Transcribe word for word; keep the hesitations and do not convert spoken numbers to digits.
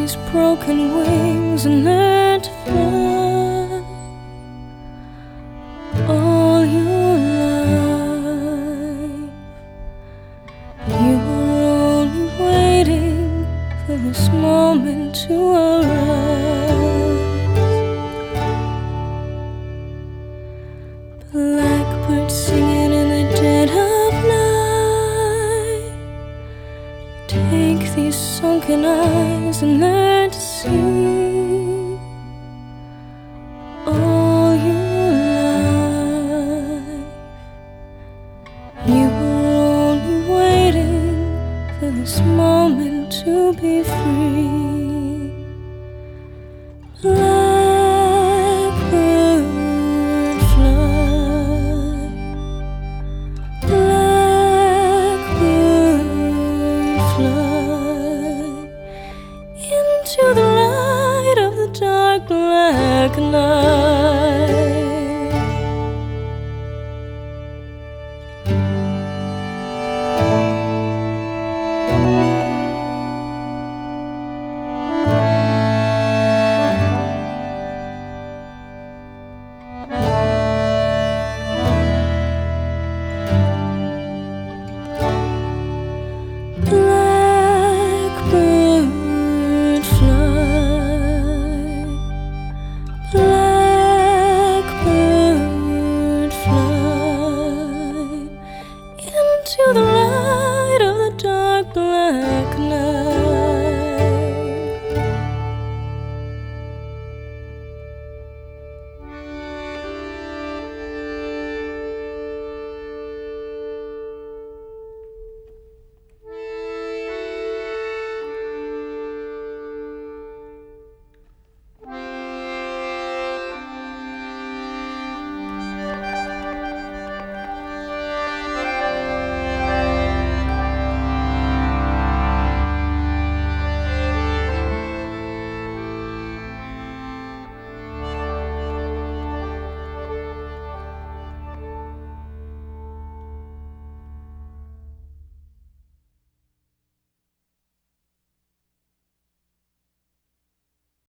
these broken wings and learn to fly. All your life you were only waiting for this moment to arise. Blackbird singing in the dead of night. Take these sunken eyes and learn to see. All your life you were only waiting for this moment to be free. Blackbird fly, blackbird fly into the light of the dark black night. Blackbird fly, blackbird fly into the light of the dark black night.